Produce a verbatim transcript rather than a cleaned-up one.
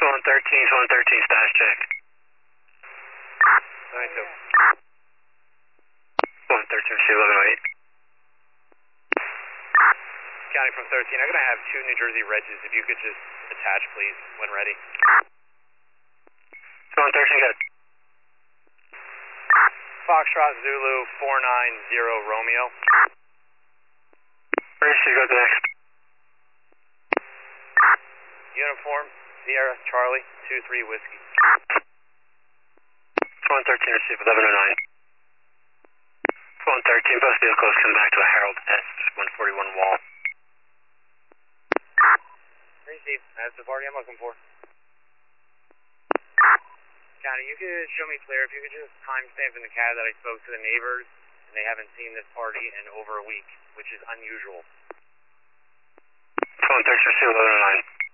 one thirteen, one thirteen, status check. ninety-two. one thirteen, C eleven oh eight. Counting from thirteen, I'm going to have two New Jersey Regis. If you could just attach, please, when ready. one thirteen, good. Foxtrot Zulu four nine zero Romeo. Ready to go to the next. Uniform Sierra Charlie two three Whiskey. one thirteen, receive eleven oh nine. one thirteen, both vehicles come back to a Harold S one forty-one wall. Received. That's the party I'm looking for. County, you could show me clear if you could just timestamp in the C A D that I spoke to the neighbors and they haven't seen this party in over a week, which is unusual. one thirteen, receive eleven oh nine.